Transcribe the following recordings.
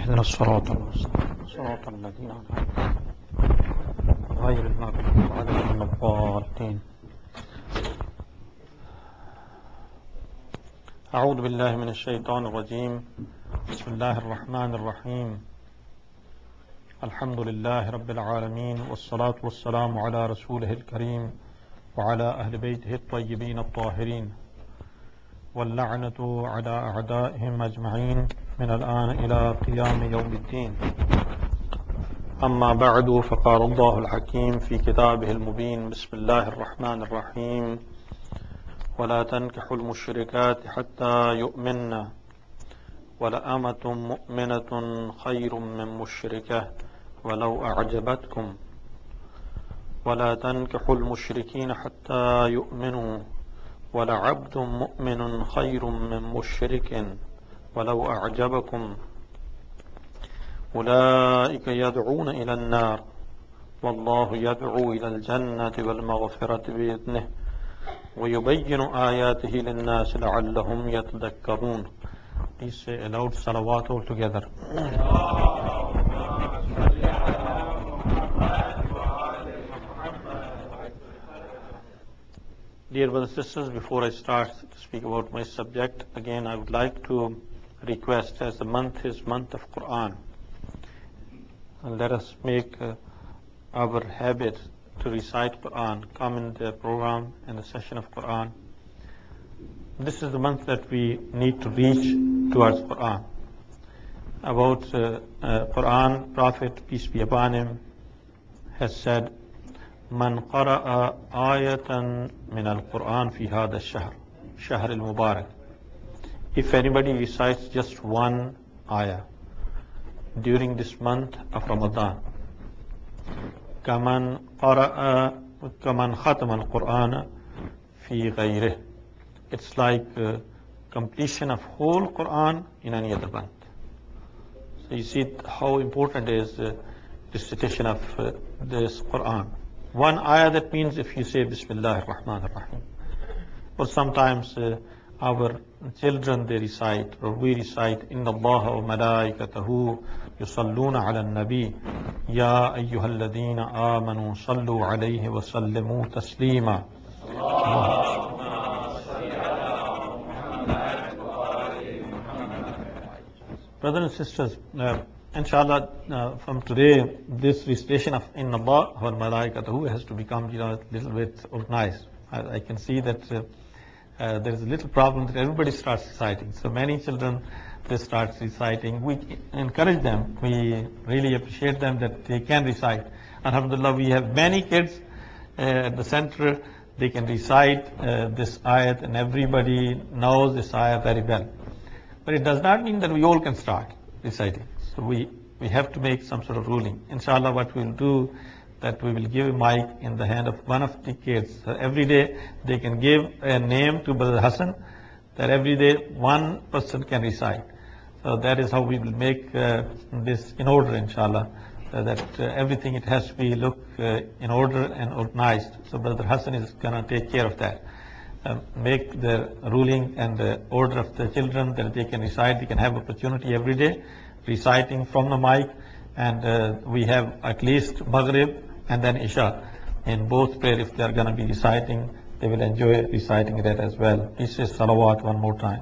اهدنا الصراط المستقيم صراط الذين أنعمت عليهم غير المغضوب عليهم ولا الضالين. أعوذ بالله من الشيطان الرجيم. بسم الله الرحمن الرحيم. الحمد لله رب العالمين، والصلاة والسلام على رسوله الكريم وعلى أهل بيته الطيبين الطاهرين، واللعنة على أعدائهم أجمعين من الآن إلى قيام يوم الدين. أما بعد، فقال الله الحكيم في كتابه المبين: بسم الله الرحمن الرحيم. ولا تنكحوا المشركات حتى يؤمنن ولأمة مؤمنة خير من مشركة ولو أعجبتكم ولا تنكحوا المشركين حتى يؤمنوا ولعبد مؤمن خير من مشرك ولو أعجبكم أولئك يدعون إلى النار والله يدعو إلى الجنة والمغفرة بإذنه ويبين آياته للناس لعلهم يتذكرون. Please say aloud salawat all together. Dear brothers and sisters, before I start to speak about my subject, again I would like to request, as the month is month of Quran, and let us make our habit to recite Quran, come in the program and the session of Quran. This is the month that we need to reach towards Quran. About Quran, Prophet, peace be upon him, has said, من قرأ آية من القرآن في هذا الشهر شهر المبارك. If anybody recites just one ayah during this month of Ramadan, كمن ختم القرآن في غيره, it's like completion of whole Quran in any other month. So you see how important is recitation of this Quran. One ayah, that means if you say Bismillah ar-Rahman ar-Rahim, or sometimes our children they recite, or we recite, Inna Allah wa malaikatahu yusalluna ala nabi ya ayyuhalladhina amanu sallu alayhi wa sallimu taslima. Brothers and sisters, inshallah, from today, this recitation of Inna Allah wa malaikatahu has to become a little bit organized. I can see that there is a little problem that everybody starts reciting. So many children, they start reciting. We encourage them. We really appreciate them that they can recite. Alhamdulillah, we have many kids at the center. They can recite this ayat, and everybody knows this ayat very well. But it does not mean that we all can start reciting. So we have to make some sort of ruling. Inshallah, what we will do, that we will give a mic in the hand of one of the kids. So every day they can give a name to Brother Hassan, that every day one person can recite. So that is how we will make this in order, inshallah, that everything, it has to be look in order and organized. So Brother Hassan is going to take care of that. Make the ruling and the order of the children that they can recite. They can have opportunity every day reciting from the mic, and we have at least Maghrib and then Isha in both prayer. If they are going to be reciting, they will enjoy reciting that as well. Please say salawat one more time.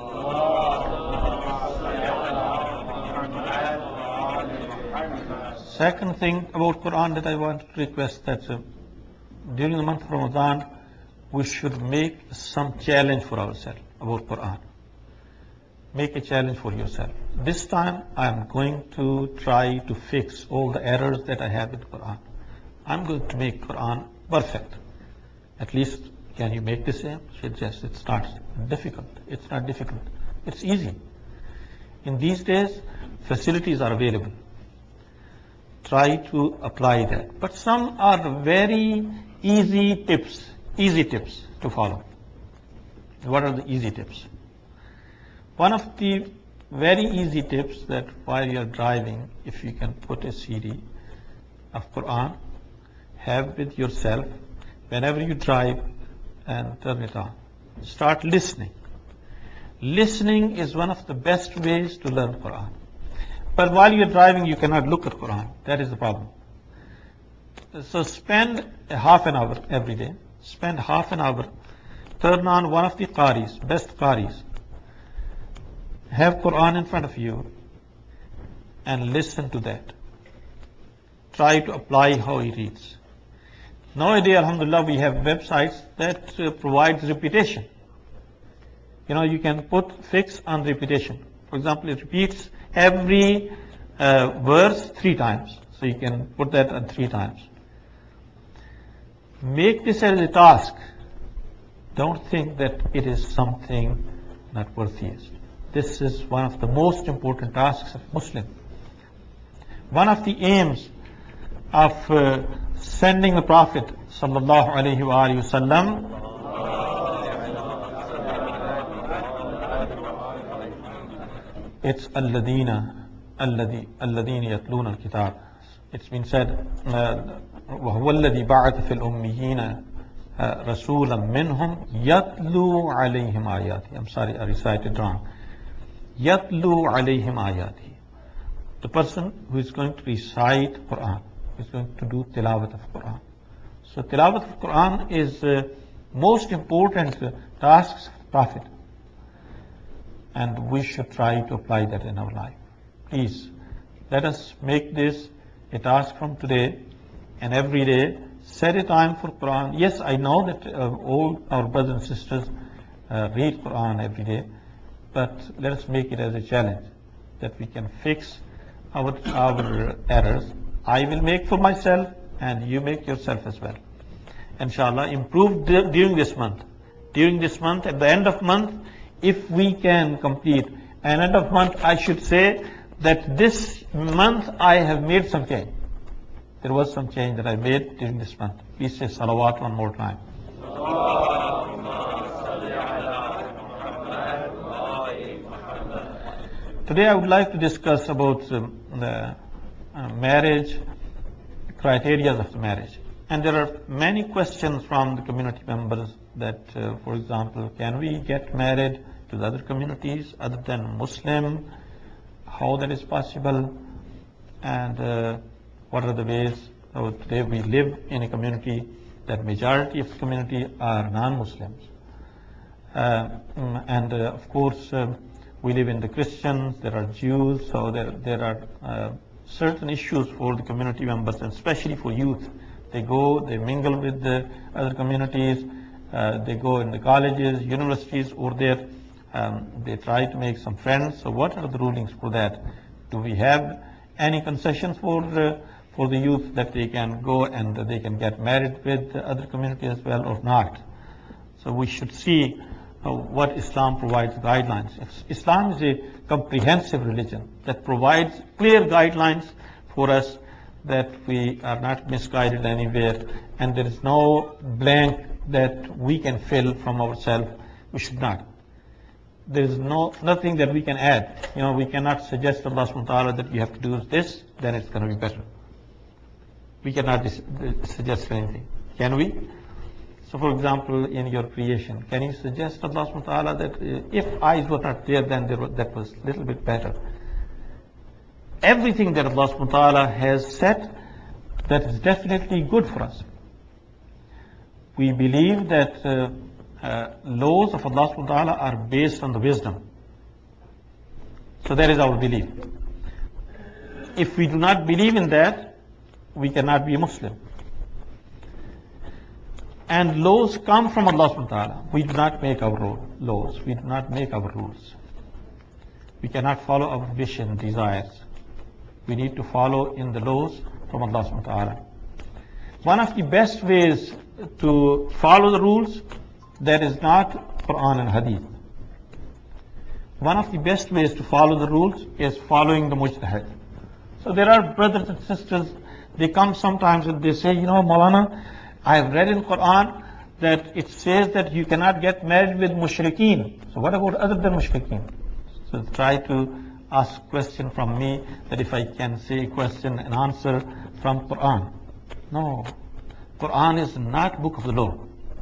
Second thing about Quran that I want to request, that during the month of Ramadan, we should make some challenge for ourselves about Quran. Make a challenge for yourself. This time I am going to try to fix all the errors that I have in Quran. I'm going to make Quran perfect. At least, can you make this aim? Yes, it's not difficult. It's not difficult. It's easy. In these days, facilities are available. Try to apply that. But some are very easy tips to follow. What are the easy tips? One of the very easy tips, that while you are driving, if you can put a CD of Quran, have with yourself whenever you drive, and turn it on. Start listening. Listening is one of the best ways to learn Quran. But while you're driving, you cannot look at Quran. That is the problem. So spend half an hour every day. Spend half an hour. Turn on one of the qaris, best qaris. Have Quran in front of you and listen to that. Try to apply how he reads. Nowadays, alhamdulillah, we have websites that provides repetition. You can put fix on repetition. For example, it repeats every verse 3 times. So you can put that at 3 times. Make this as a task. Don't think that it is something not worthy. This is one of the most important tasks of Muslim. One of the aims of sending the Prophet sallallahu alaihi wasallam it's alladina yatluna al-kitab. It's been said وهو الذي بعث في الأميين رسولا منهم يتلو عليهم آياته. I'm sorry, I recited wrong. يتلو عليهم آياته. The person who is going to recite Quran, who is going to do tilawat of Quran. So tilawat of Quran is most important tasks of the Prophet. And we should try to apply that in our life. Please, let us make this a task from today and every day. Set a time for Quran. Yes, I know that all our brothers and sisters read Quran every day, but let us make it as a challenge that we can fix our errors. I will make for myself and you make yourself as well. Inshallah, improve during this month. During this month, at the end of month, if we can complete. And end of month, I should say that this month I have made some change. There was some change that I made during this month. Please say salawat one more time. Today I would like to discuss about the marriage, criteria of the marriage. And there are many questions from the community members that, for example, can we get married to the other communities other than Muslim? How that is possible? And what are the ways? So today we live in a community that majority of the community are non-Muslims. And of course, we live in the Christians, there are Jews, so there are certain issues for the community members, and especially for youth. They go, they mingle with the other communities, they go in the colleges, universities, or there they try to make some friends. So what are the rulings for that? Do we have any concessions for the youth that they can go and they can get married with the other community as well or not? So we should see what Islam provides guidelines. Islam is a comprehensive religion that provides clear guidelines for us, that we are not misguided anywhere, and there is no blank that we can fill from ourselves. We should not. There is nothing that we can add. We cannot suggest to Allah subhanahu wa ta'ala that you have to do this, then it's going to be better. We cannot suggest anything. Can we? So for example, in your creation, can you suggest to Allah subhanahu wa ta'ala that if eyes were not there, then that was a little bit better? Everything that Allah subhanahu wa ta'ala has said, that is definitely good for us. We believe that laws of Allah subhanahu wa ta'ala are based on the wisdom. So that is our belief. If we do not believe in that, we cannot be a Muslim. And laws come from Allah subhanahu wa ta'ala. We do not make our laws. We do not make our rules. We cannot follow our wish and desires. We need to follow in the laws from Allah subhanahu wa ta'ala. One of the best ways to follow the rules, that is not Quran and Hadith. One of the best ways to follow the rules is following the mujtahid. So there are brothers and sisters, they come sometimes and they say, Maulana, I have read in Quran that it says that you cannot get married with mushrikeen. So what about other than mushrikeen? So try to ask a question from me, that if I can say a question and answer from Quran. No, Quran is not book of the law.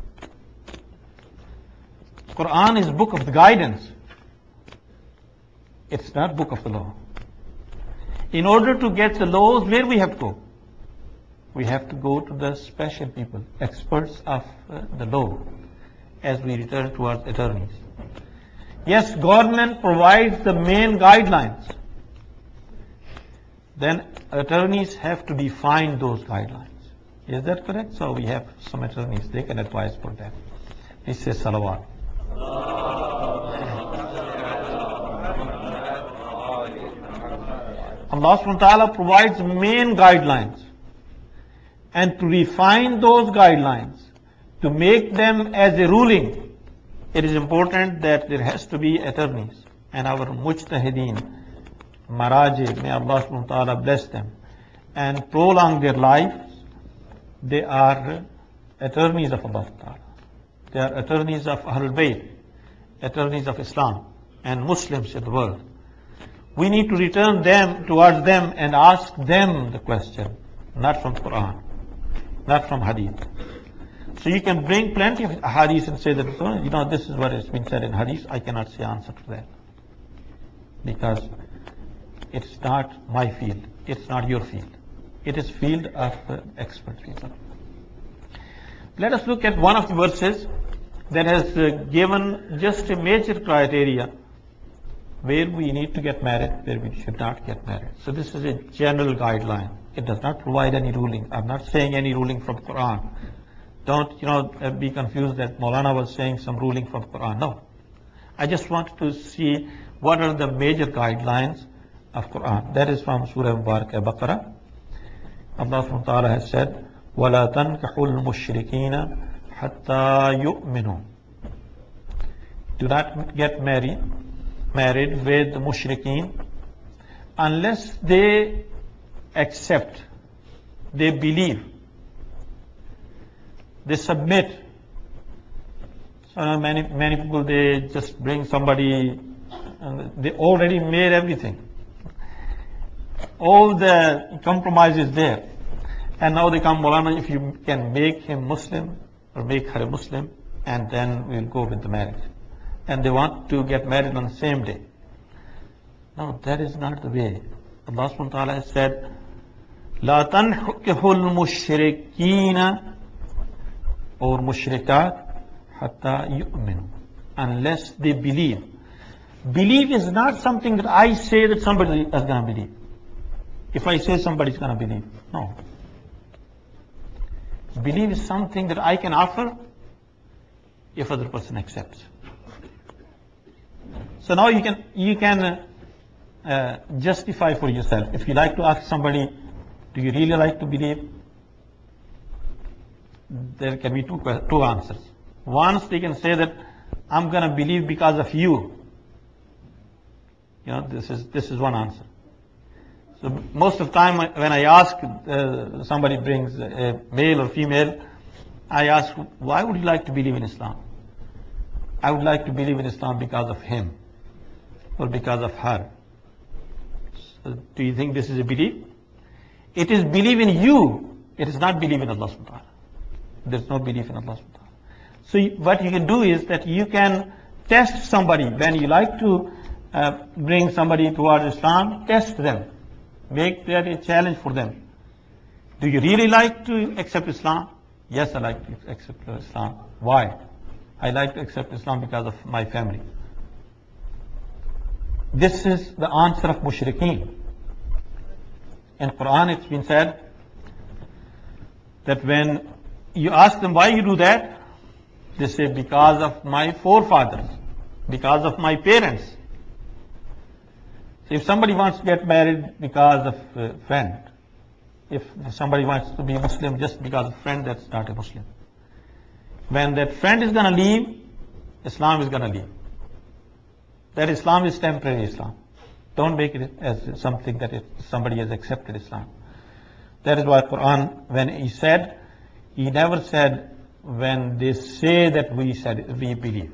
Quran is book of the guidance. It's not book of the law. In order to get the laws, where we have to go? We have to go to the special people, experts of the law, as we return towards attorneys. Yes, government provides the main guidelines. Then attorneys have to define those guidelines. Is that correct? So we have some attorneys, they can advise for that. He says salawat. Allah subhanahu wa ta'ala provides main guidelines. And to refine those guidelines, to make them as a ruling, it is important that there has to be attorneys. And our mujtahideen, maraji, may Allah subhanahu wa ta'ala bless them and prolong their lives, they are attorneys of Allah subhanahu wa ta'ala. They are attorneys of Ahlul Bayt, attorneys of Islam and Muslims in the world. We need to return them towards them and ask them the question, not from Quran, not from Hadith. So you can bring plenty of Hadith and say that, this is what has been said in Hadith, I cannot say answer to that. Because it's not my field, it's not your field. It is field of expert people. Let us look at one of the verses that has given just a major criteria where we need to get married, where we should not get married. So this is a general guideline. It does not provide any ruling. I'm not saying any ruling from Quran. Don't, be confused that Maulana was saying some ruling from Quran. No. I just want to see what are the major guidelines of Quran. That is from Surah Mubarakah Baqarah. Allah subhanahu wa ta'ala has said, وَلَا تَنْكَحُوا الْمُشْرِكِينَ حَتَّى يُؤْمِنُوا. Do not get married with the mushrikeen unless they accept, they believe, they submit. So many people, they just bring somebody and they already made everything. All the compromise is there. And now they come, Maulana, if you can make him Muslim or make her a Muslim, and then we'll go with the marriage. And they want to get married on the same day. No, that is not the way. Allah subhanahu wa ta'ala has said, لا تنكحوا المشركين or mushrikat hatta yu'minu, unless they believe. Believe is not something that I say that somebody is going to believe. If I say somebody is going to believe, no. Believe is something that I can offer if other person accepts. So now you can justify for yourself. If you like to ask somebody, do you really like to believe? There can be two answers. Once they can say that I'm going to believe because of you. This is one answer. So most of the time when I ask, somebody brings a male or female, I ask, why would you like to believe in Islam? I would like to believe in Islam because of him or because of her. So do you think this is a belief? It is belief in you. It is not belief in Allah subhanahu wa ta'ala. There is no belief in Allah subhanahu wa ta'ala. So what you can do is that you can test somebody. When you like to bring somebody towards Islam, test them. Make that a challenge for them. Do you really like to accept Islam? Yes, I like to accept Islam. Why? I like to accept Islam because of my family. This is the answer of mushrikeen. In Quran it's been said that when you ask them why you do that, they say because of my forefathers, because of my parents. So if somebody wants to get married because of a friend, if somebody wants to be Muslim just because of a friend, that's not a Muslim. When that friend is going to leave, Islam is going to leave. That Islam is temporary Islam. Don't make it as something that somebody has accepted Islam. That is why Quran, when he said, he never said when they say that we believe.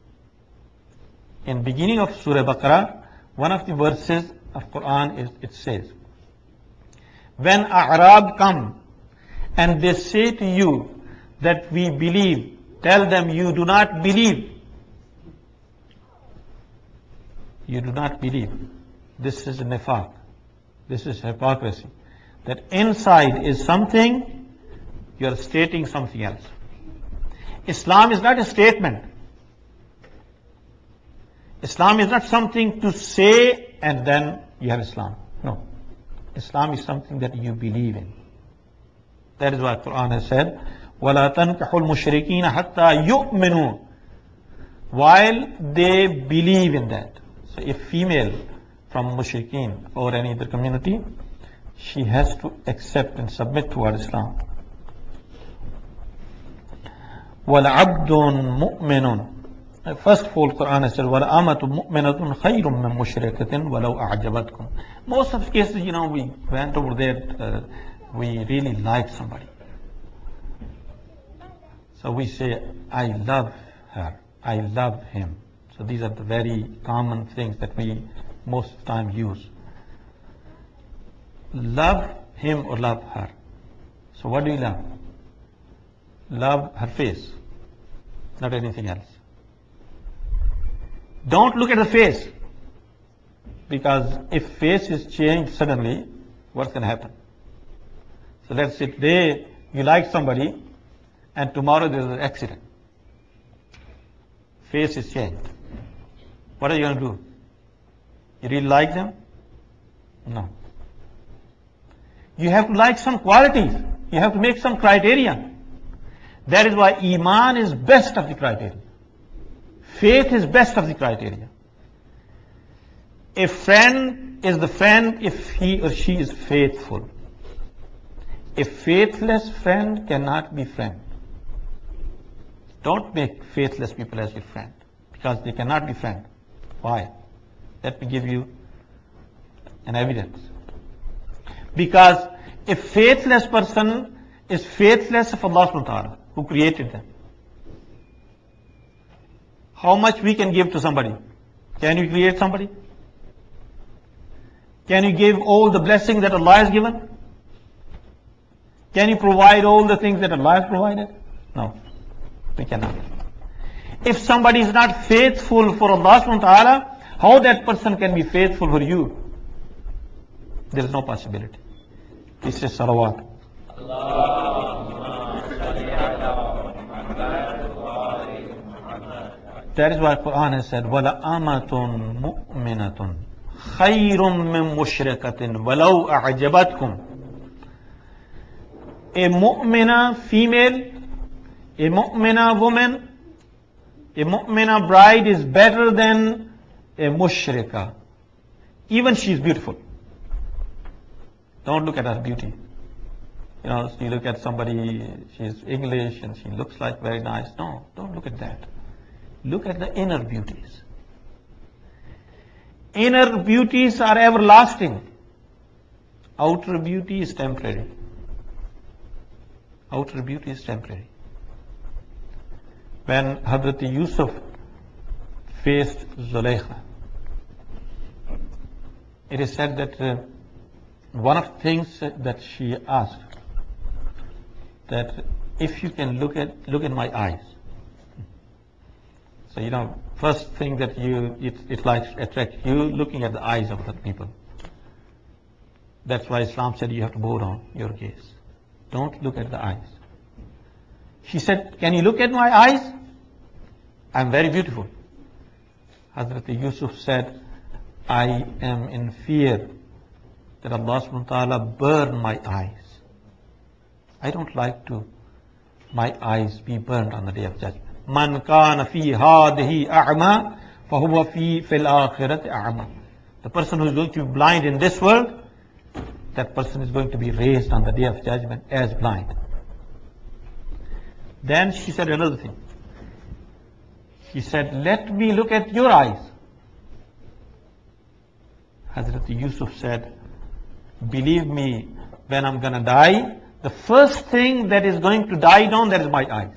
In beginning of Surah Baqarah, one of the verses of Quran it says, when A'rab come and they say to you that we believe, tell them you do not believe. You do not believe. This is nifaq. This is hypocrisy. That inside is something, you are stating something else. Islam is not a statement. Islam is not something to say and then you have Islam. No. Islam is something that you believe in. That is why the Quran has said, وَلَا تَنْكَحُ الْمُشْرِكِينَ حَتَّى يُؤْمِنُوا, while they believe in that. So if female from mushrikeen or any other community, she has to accept and submit toward Islam. وَلَعَبْدٌ مُؤْمِنٌ. First of all, Quran has said, وَلَأَمَةٌ مُؤْمِنَةٌ خَيْرٌ مِّن مُشْرِكَةٍ وَلَوْ أَعْجَبَتْكُمْ. Most of the cases, we went over there, we really like somebody. So we say, I love her, I love him. So these are the very common things that we most of the time use. Love him or love her. So what do you love? Love her face, not anything else. Don't look at the face, because if face is changed suddenly, what's going to happen? So let's say today you like somebody and tomorrow there's an accident. Face is changed. What are you going to do? You really like them? No. You have to like some qualities. You have to make some criteria. That is why Iman is best of the criteria. Faith is best of the criteria. A friend is the friend if he or she is faithful. A faithless friend cannot be friend. Don't make faithless people as your friend, because they cannot be friend. Why? Let me give you an evidence. Because a faithless person is faithless of Allah subhanahu wa ta'ala, who created them. How much we can give to somebody? Can you create somebody? Can you give all the blessings that Allah has given? Can you provide all the things that Allah has provided? No, we cannot. If somebody is not faithful for Allah subhanahu wa ta'ala, how that person can be faithful for you? There is no possibility. This is salawat. That is why Quran has said, وَلَأَمَةٌ مُؤْمِنَةٌ خَيْرٌ مِّن مُشْرِكَةٍ وَلَوْ أَعْجَبَتْكُمْ. A mu'mina female, a mu'mina woman, a mu'mina bride is better than a mushrika. Even she is beautiful. Don't look at her beauty. You look at somebody, she's English and she looks like very nice. No, don't look at that. Look at the inner beauties. Inner beauties are everlasting. Outer beauty is temporary. Outer beauty is temporary. When Hazrat Yusuf faced Zulaykha, it is said that one of the things that she asked, that if you can look at my eyes. So first thing that it likes attract you, looking at the eyes of other people. That's why Islam said you have to bow down your gaze. Don't look at the eyes. She said, can you look at my eyes? I'm very beautiful. Hazrat Yusuf said, I am in fear that Allah subhanahu wa ta'ala burn my eyes. I don't like to my eyes be burned on the day of judgment. Man kana fi hadihi a'ma fahuwa fil akhirati a'ma. The person who is going to be blind in this world, that person is going to be raised on the day of judgment as blind. Then she said another thing. She said, let me look at your eyes. Hazrat Yusuf said, believe me, when I'm going to die, the first thing that is going to die down, that is my eyes.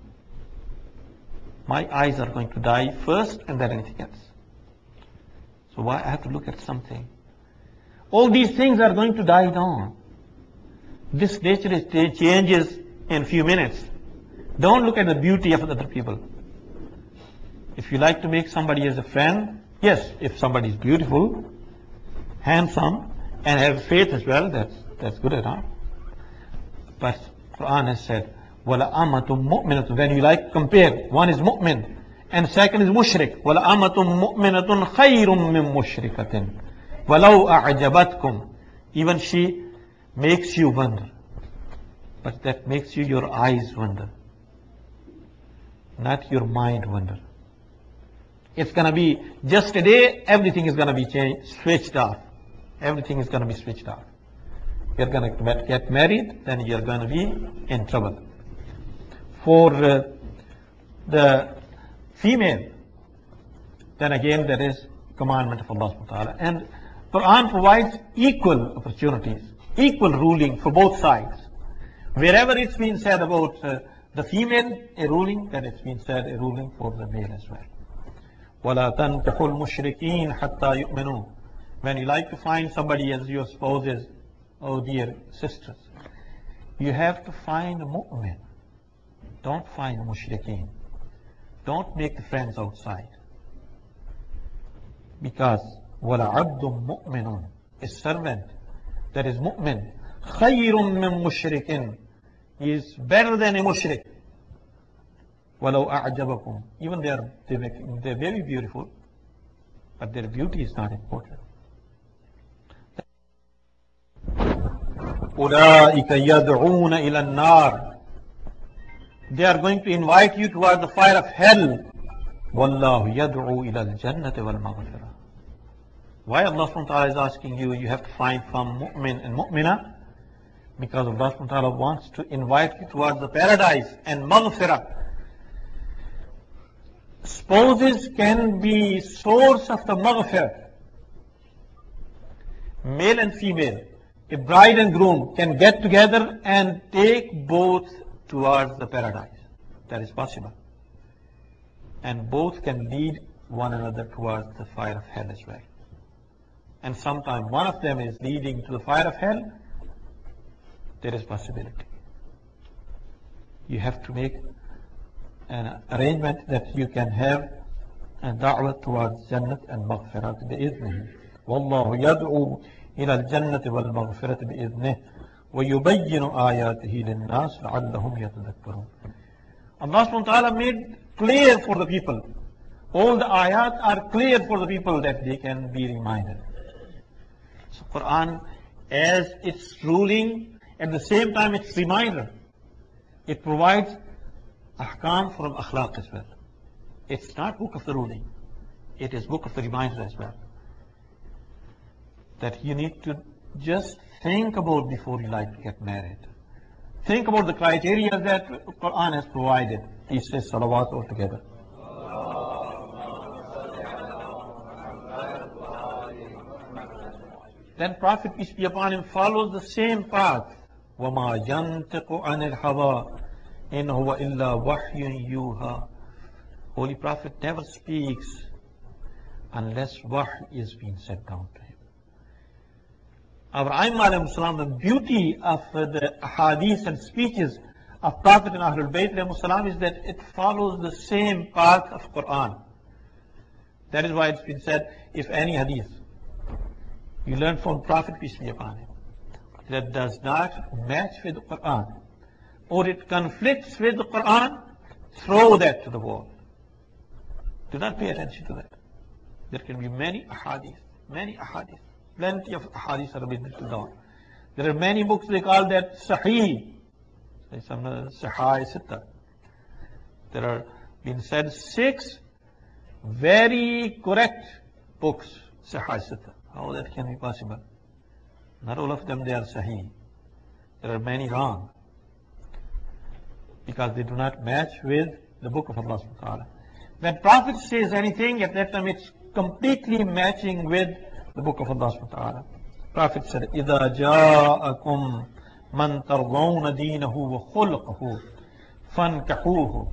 My eyes are going to die first and then anything else. So why I have to look at something? All these things are going to die down. This nature changes in a few minutes. Don't look at the beauty of other people. If you like to make somebody as a friend, yes, if somebody is beautiful, handsome, and have faith as well, that's good enough. But Quran has said, وَلَا أَمَةٌ مُؤْمِنَةٌ. When you like compare, one is mu'min and second is mushrik. وَلَا أَمَةٌ مُؤْمِنَةٌ خَيْرٌ مِّن مُشْرِكَةٍ وَلَوْ أَعْجَبَتْكُمْ. Even she makes you wonder, but that makes you your eyes wonder, not your mind wonder. It's going to be just a day, everything is going to be changed, switched off. Everything is going to be switched off. You're going to get married, then you're going to be in trouble. For the female, then again there is commandment of Allah subhanahu wa ta'ala. And Quran provides equal opportunities, equal ruling for both sides. Wherever it's been said about the female, a ruling, then it's been said a ruling for the male as well. وَلَا تَنْكِحُوا الْمُشْرِكِينَ حَتَّى يُؤْمِنُوا. When you like to find somebody as your spouses, oh dear sisters, you have to find a mu'min. Don't find mushrikeen. Don't make the friends outside. Because وَلَعَبْدٌ مُؤْمِنٌ, a servant that is mu'min, خَيْرٌ مِّن مُشْرِكٍ, is better than a mushrik. وَلَوْ أَعْجَبَكُمْ. Even they're very beautiful, but their beauty is not important. أُولَٰئِكَ يَدْعُونَ إِلَى النَّارِ. They are going to invite you toward the fire of hell. وَاللَّهُ يَدْعُو إِلَى الْجَنَّةِ وَالْمَغْفِرَةِ. Why Allah subhanahu wa ta'ala is asking you, you have to find from mu'min and mu'mina? Because Allah subhanahu wa ta'ala wants to invite you towards the paradise and maghfirah. Spouses can be source of the maghfirah. Male and female, a bride and groom can get together and take both towards the paradise. That is possible. And both can lead one another towards the fire of hell as well. And sometimes one of them is leading to the fire of hell, there is possibility. You have to make an arrangement that you can have a da'wah towards Jannat and Maghfirat bi'idhnihi. Wallahu yad'u ila al-Jannati wal-Maghfirat bi'idhnihi wa yubayyinu ayatihi lin-nas la'allahum yatadhakkarun. Allah subhanahu wa ta'ala made clear for the people. All the ayat are clear for the people that they can be reminded. So Quran, as its ruling, at the same time its reminder, it provides ahkam from akhlaq as well. It's not book of the ruling, it is book of the reminder as well. That you need to just think about before you like to get married. Think about the criteria that Quran has provided. He says salawat altogether. Then Prophet, peace be upon him, follows the same path. وَمَا يَنْتِقُ عَنِ الْحَوَىٰ إِنْ هُوَ إِلَّا وَحْيٌ يُوحَىٰ. Holy Prophet never speaks unless wahy is being sent down to him. Our Aimma salam, the beauty of the hadith and speeches of Prophet and Ahlul Bayt salam is that it follows the same path of Quran. That is why it's been said, if any hadith you learn from Prophet, peace be upon him, that does not match with the Quran, or it conflicts with the Quran, throw that to the wall. Do not pay attention to that. There can be many ahadith, plenty of ahadith are being written down. There are many books, they call that Sahih, some Sahih Sitta. There are been said 6 very correct books, Sahih Sitta. How that can be possible? Not all of them they are Sahih. There are many wrong, because they do not match with the book of Allah subhanahu wa ta'ala. When Prophet says anything, at that time it's completely matching with the book of Allah subhanahu wa ta'ala. Prophet said, إِذَا جَاءَكُمْ مَنْ تَرْضَوْنَ دِينَهُ وَخُلْقَهُ فَانْكَحُوهُ.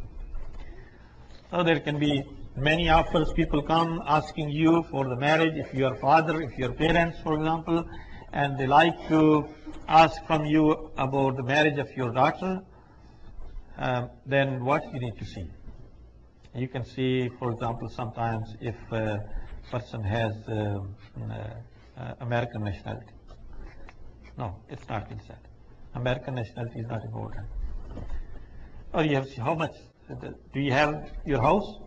So there can be many offers. People come asking you for the marriage, if you are father, if you are parents, for example, and they like to ask from you about the marriage of your daughter, then what you need to see? You can see, for example, sometimes if a person has American nationality. No, it's not been said. American nationality is not important. Or you have how much? Do you have your house?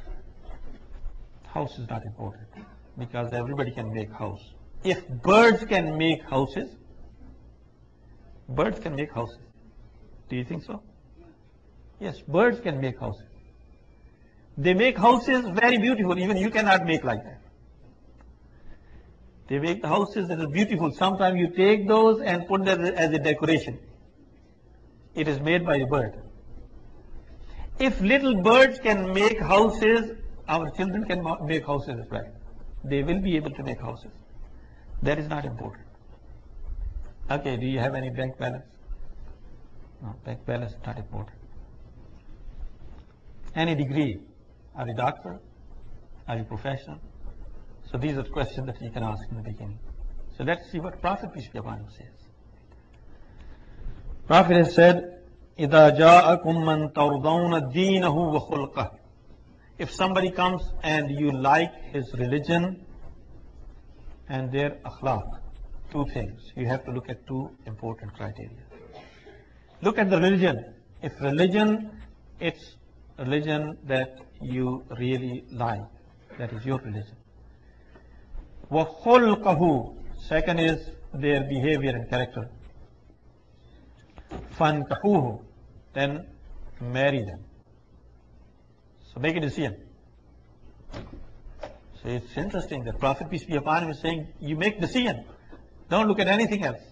House is not important because everybody can make house. If birds can make houses, birds can make houses. Do you think so? Yes, birds can make houses. They make houses very beautiful. Even you cannot make like that. They make the houses that are beautiful. Sometimes you take those and put them as a decoration. It is made by a bird. If little birds can make houses, our children can make houses as well. They will be able to make houses. That is not important. Okay, do you have any bank balance? No, bank balance is not important. Any degree? Are you a doctor? Are you a professional? So these are the questions that you can ask in the beginning. So let's see what Prophet peace be upon him says. Prophet has said, إِذَا جَاءَكُمْ مَنْ تَرْضَوْنَ دِينَهُ وَخُلْقَهُ. If somebody comes and you like his religion and their akhlaq, two things. You have to look at two important criteria. Look at the religion. If religion, it's religion that you really like. That is your religion. وَخُلْقَهُ. Second is their behavior and character. فَانْكَحُوهُ. Then marry them. So make a decision. So it's interesting that Prophet peace be upon him is saying, you make decision. Don't look at anything else.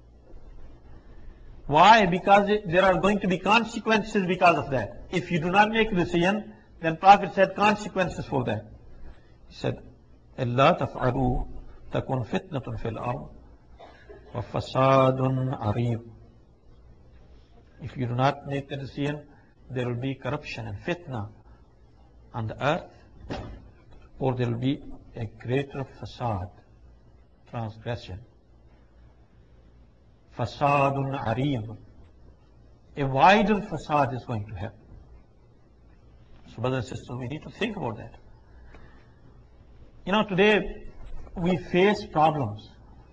Why? Because there are going to be consequences because of that. If you do not make a decision, then Prophet said consequences for that. He said, إِلَّا تَفْعَلُوا تَكُنْ فِتْنَةٌ فِي الْأَرْضِ وَفَسَادٌ عَرِيضٌ. If you do not make the decision, there will be corruption and fitna on the earth, or there will be a greater fasad, transgression. Fasadun areeb. A wider fasad is going to happen. So brothers and sisters, we need to think about that. You know, today we face problems.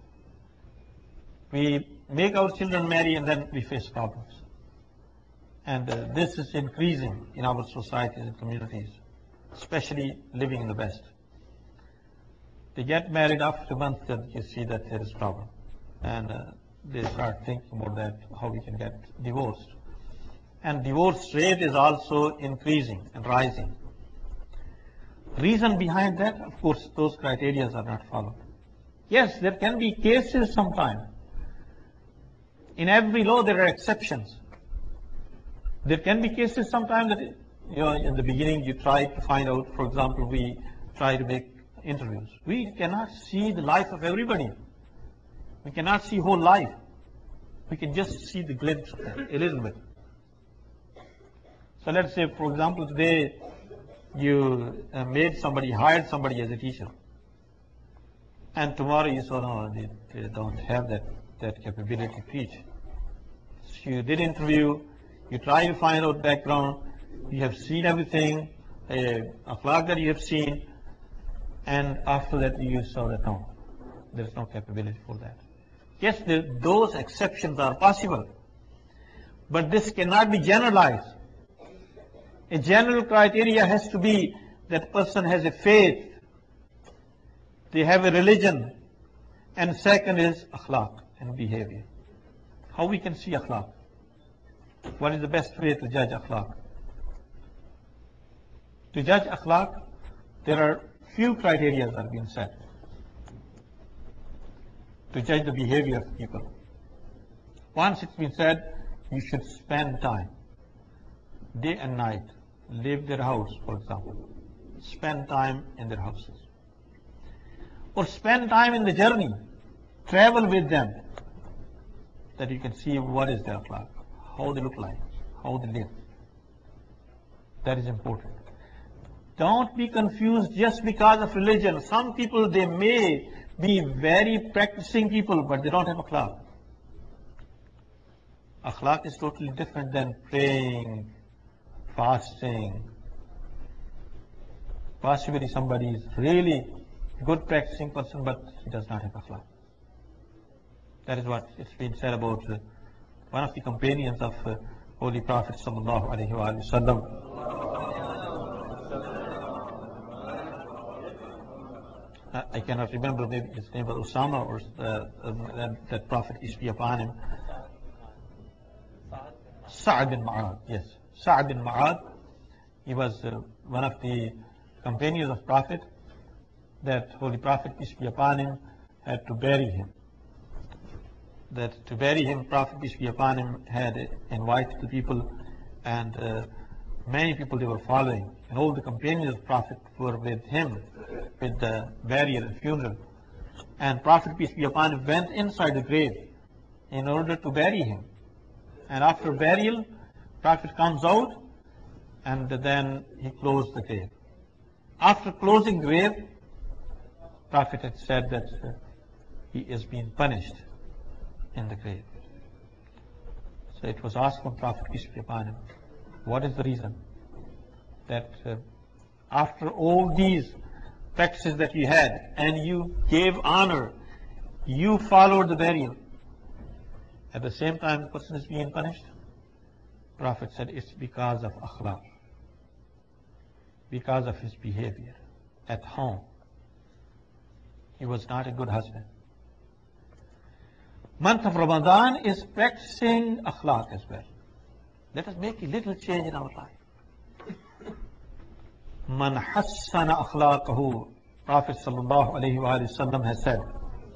We make our children marry and then we face problems. And this is increasing in our societies and communities, especially living in the West. They get married after a month, then you see that there is a problem. And they start thinking about that, how we can get divorced. And divorce rate is also increasing and rising. Reason behind that, of course, those criteria are not followed. Yes, there can be cases sometimes. In every law there are exceptions. There can be cases sometimes that, you know, in the beginning you try to find out, for example, we try to make interviews. We cannot see the life of everybody. We cannot see whole life. We can just see the glimpse of it, a little bit. So let's say, for example, today you hired somebody as a teacher. And tomorrow you saw, no, they don't have that capability to teach. So you did interview, you try to find out background, you have seen everything, akhlaq that you have seen, and after that you saw that no, there is no capability for that. Yes, those exceptions are possible, but this cannot be generalized. A general criteria has to be that person has a faith, they have a religion, and second is akhlaq and behavior. How we can see akhlaq? What is the best way to judge akhlaq? To judge akhlaq, there are few criteria that are being set to judge the behavior of people. Once it's been said, you should spend time, day and night, leave their house, for example, spend time in their houses, or spend time in the journey, travel with them, that you can see what is their akhlaq, how they look like, how they live. That is important. Don't be confused just because of religion. Some people, they may be very practicing people, but they don't have akhlaq. Akhlaq is totally different than praying, fasting. Possibly somebody is really good practicing person, but he does not have akhlaq. That is what it's been said about one of the companions of Holy Prophet sallallahu alaihi wasallam. I cannot remember, maybe his name was Usama, or that Prophet, peace be upon him. Sa'ad bin Mu'adh, yes. Sa'ad bin Mu'adh, he was one of the companions of Prophet, that Holy Prophet, peace be upon him, had to bury him. That to bury him, Prophet, peace be upon him, had invited the people, and many people they were following. And all the companions of Prophet were with him, with the burial and funeral. And Prophet, peace be upon him, went inside the grave in order to bury him. And after burial, Prophet comes out, and then he closed the grave. After closing the grave, Prophet had said that he is being punished in the grave. So it was asked from Prophet, peace be upon him, what is the reason that after all these practices that you had, and you gave honor, you followed the burial, at the same time the person is being punished? Prophet said, it's because of akhlaq, because of his behavior at home. He was not a good husband. Month of Ramadan is practicing akhlaq as well. Let us make a little change in our life. Man hassana akhlaqahu, Prophet sallallahu alayhi wa sallam has said,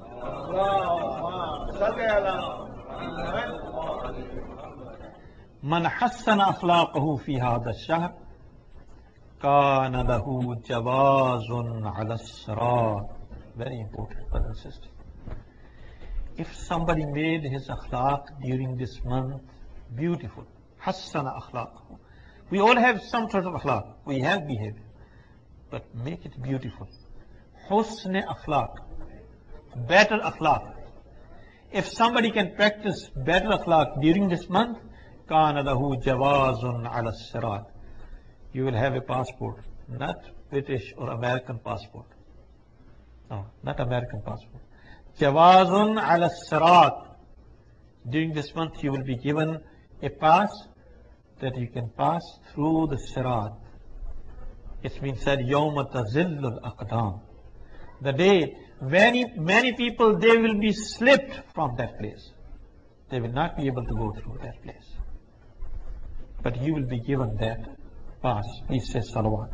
Man hassana akhlaqahu fi hadha ash-shahr kana lahu jawazun ala as-sirat. Very important, brothers and sisters. If somebody made his akhlaq during this month beautiful, hassana akhlaqahu. We all have some sort of akhlaq. We have behavior, but make it beautiful. Husn akhlaq, better akhlaq. If somebody can practice better akhlaq during this month, kana lahu jawazun ala as-sirat. You will have a passport, not British or American passport. No, not American passport. Jawazun ala as-sirat. During this month you will be given a pass that you can pass through the sirat. It's been said, Yawma tazillu al-aqdam. The day many people, they will be slipped from that place. They will not be able to go through that place. But you will be given that pass. Please say salawat.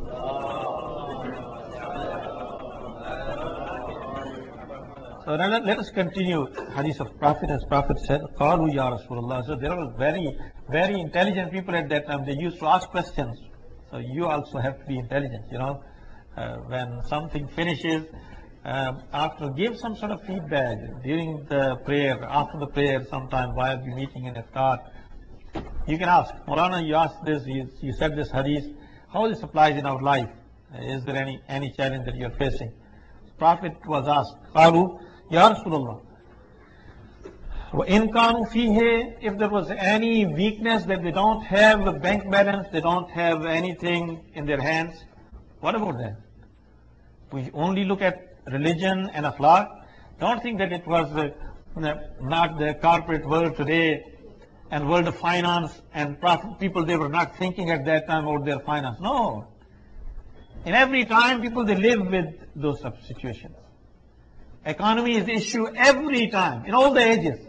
So let us continue hadith of Prophet. As Prophet said, Qalu ya Rasulullah. So there were very, very intelligent people at that time. They used to ask questions. So you also have to be intelligent, you know. When something finishes, give some sort of feedback during the prayer, after the prayer, sometime while you're meeting in iftar. You can ask, Maulana, you asked this, you said this hadith, how this applies in our life? Is there any challenge that you're facing? Prophet was asked, Qalu ya Rasulullah. In kanu fihe, if there was any weakness that they don't have a bank balance, they don't have anything in their hands, what about that? We only look at religion and akhlaq. Don't think that it was not the corporate world today and world of finance and people, they were not thinking at that time about their finance. No. In every time, people, they live with those types of situations. Economy is the issue every time, in all the ages.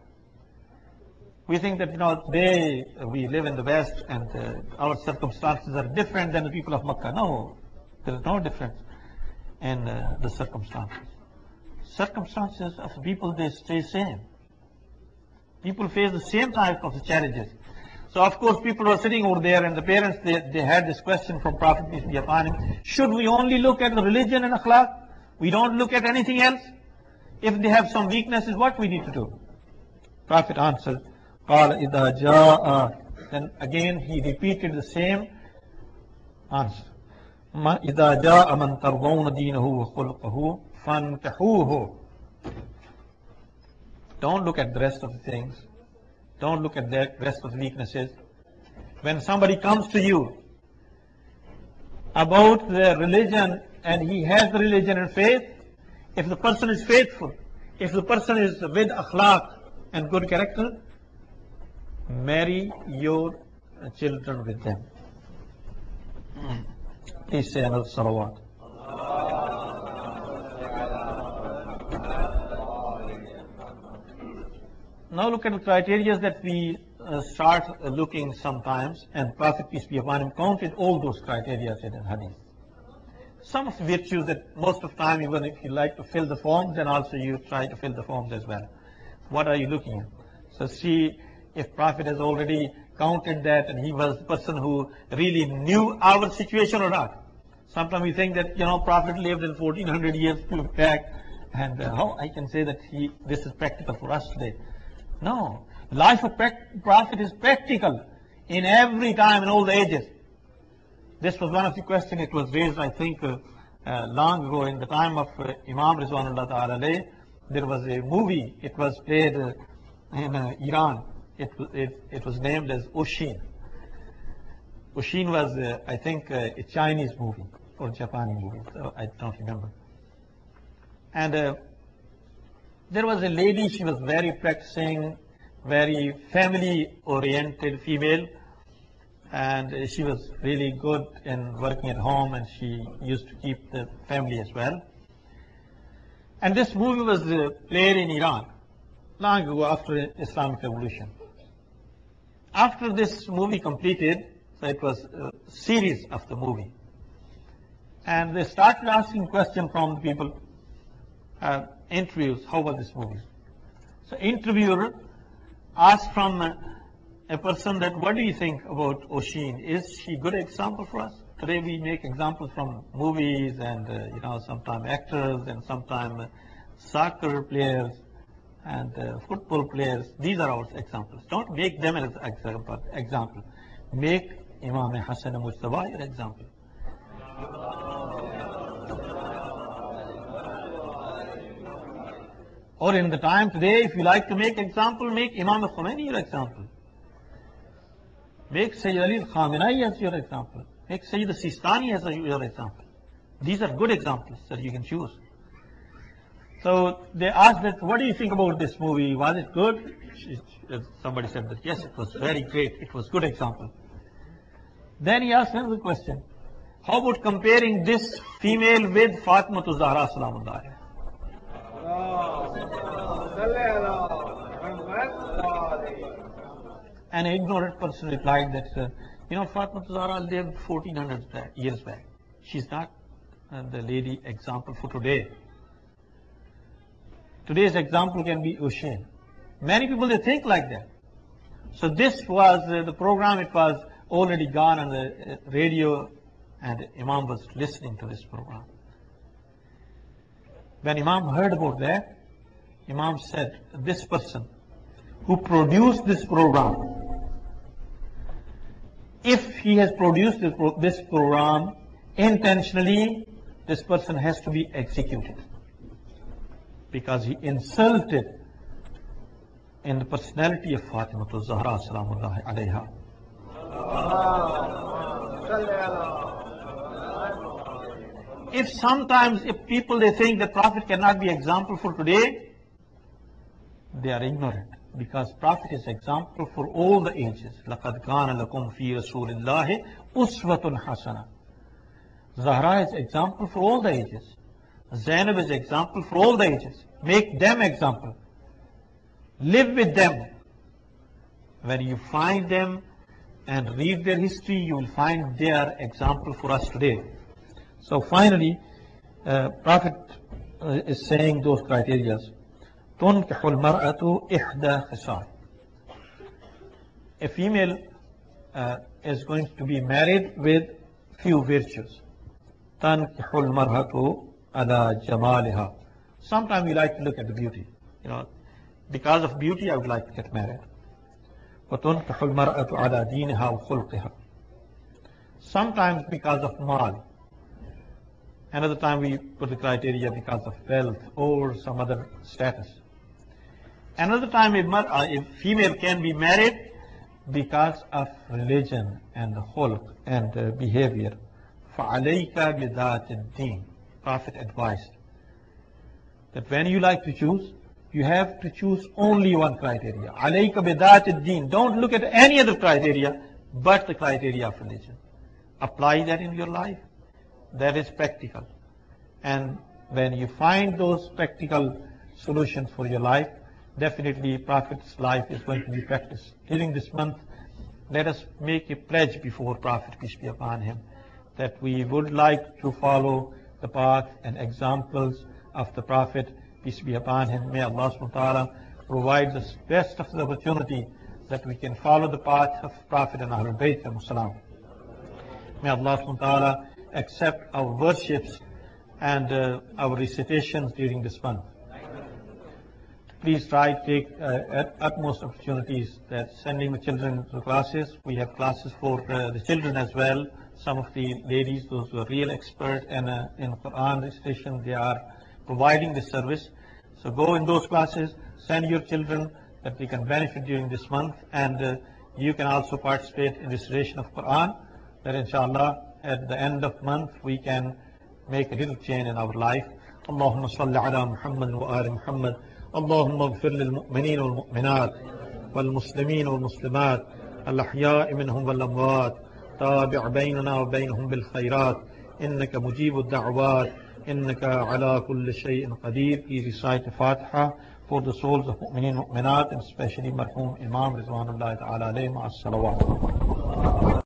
We think that, today we live in the West and our circumstances are different than the people of Makkah. No, there is no difference in the circumstances. Circumstances of people, they stay same. People face the same type of challenges. So of course people were sitting over there and the parents, they had this question from Prophet, peace be upon him. Should we only look at the religion and akhlaq? We don't look at anything else? If they have some weaknesses, what we need to do? Prophet answered, قَالَ إِذَا جَاءَ. Then again he repeated the same answer. إِذَا جَاءَ مَنْ تَرْضَوْنَ دِينَهُ وَخُلْقَهُ فَانْكَحُوهُ. Don't look at the rest of the things. Don't look at the rest of the weaknesses. When somebody comes to you about the religion and he has the religion and faith, if the person is faithful, if the person is with akhlaq and good character, marry your children with them. Please say another salawat. Now look at the criteria that we start looking sometimes, and Prophet, peace be upon him, counted all those criteria in hadith. Some of the virtues that most of the time, even if you like to fill the forms, then also you try to fill the forms as well. What are you looking at? So see if Prophet has already counted that and he was the person who really knew our situation or not. Sometimes we think that, Prophet lived in 1400 years back, and how I can say that this is practical for us today. No, life of Prophet is practical in every time, in all the ages. This was one of the questions. It was raised, I think, long ago in the time of Imam Rizwanullah Ta'ala alayh. There was a movie. It was played in Iran. It was named as Oshin. Oshin was, I think, a Chinese movie or Japanese movie. So I don't remember. And there was a lady. She was very practicing, very family-oriented female. And she was really good in working at home, and she used to keep the family as well. And this movie was played in Iran long ago after Islamic Revolution. After this movie completed, so it was a series of the movie, and they started asking questions from the people, interviews, how was this movie? So interviewer asked from a person that, what do you think about Oshin? Is she a good example for us? Today we make examples from movies and, sometimes actors and sometimes soccer players and football players. These are our examples. Don't make them as example. Make Imam Hassan Mujtaba your example. Or in the time today, if you like to make example, make Imam Khomeini your example. Make Sayyid Ali Khamenei as your example. Make Sayyid Sistani as your example. These are good examples that you can choose. So they asked that, what do you think about this movie? Was it good? Somebody said that, yes, it was very great. It was good example. Then he asked another question. How about comparing this female with Fatima Zahra Salamullah? An ignorant person replied that, Fatima Zahra lived 1400 years back. She's not the lady example for today. Today's example can be Oshin. Many people, they think like that. So this was the program. It was already gone on the radio, and Imam was listening to this program. When Imam heard about that, Imam said, this person who produced this program, if he has produced this program intentionally, this person has to be executed, because he insulted in the personality of Fatima Zahra Salamullahi alayha. If people, they think the Prophet cannot be example for today, they are ignorant, because Prophet is example for all the ages. لَقَدْ كَانَ لَكُمْ فِي رَسُولِ اللَّهِ أُسْوَةٌ حَسَنَةٌ. Zahra is example for all the ages. Zainab is example for all the ages. Make them example. Live with them. When you find them and read their history, you will find they are example for us today. So finally, Prophet is saying those criteria. تُنْكِحُ الْمَرْأَةُ إِحْدَى خِصَالٍ. A female is going to be married with few virtues. تَنْكِحُ الْمَرْأَةُ عَلَى جَمَالِهَا. Sometimes we like to look at the beauty. Because of beauty, I would like to get married. وَتُنْكِحُ الْمَرْأَةُ عَلَى دِينِهَا وَخُلْقِهَا. Sometimes because of moral. Another time we put the criteria because of wealth or some other status. Another time a female can be married because of religion and khulq and behavior. فَعَلَيْكَ بِذَاتِ الدِّينِ. Prophet advised that when you like to choose, you have to choose only one criteria. Alayka bidat ad-din. Don't look at any other criteria but the criteria of religion. Apply that in your life. That is practical. And when you find those practical solutions for your life, definitely Prophet's life is going to be practiced. During this month, let us make a pledge before Prophet, peace be upon him, that we would like to follow the path and examples of the Prophet, peace be upon him. May Allah subhanahu wa ta'ala provide the best of the opportunity that we can follow the path of Prophet and Ahlul Bayt and Salam. May Allah subhanahu wa ta'ala accept our worships and our recitations during this month. Please try to take utmost opportunities that sending the children to classes. We have classes for the children as well. Some of the ladies, those who are real expert in Quran recitation, they are providing this service. So go in those classes, send your children that they can benefit during this month, and you can also participate in recitation of Quran, that inshallah at the end of month we can make a little change in our life. Allahumma salli ala Muhammad wa ali Muhammad. Allahumma ighfir lil mu'mineen wal mu'minat wal muslimin wal muslimat al ahya'i minhum wal amwat tabi' baynana wa baynahum bil khairat innaka mujibu ad-da'wat innaka ala kulli shay'in qadir. Please recite the Fatiha for the souls of mu'mineen mu'minat, and especially marhum Imam Rizwanullah ta'ala alayhi ma'as salawat.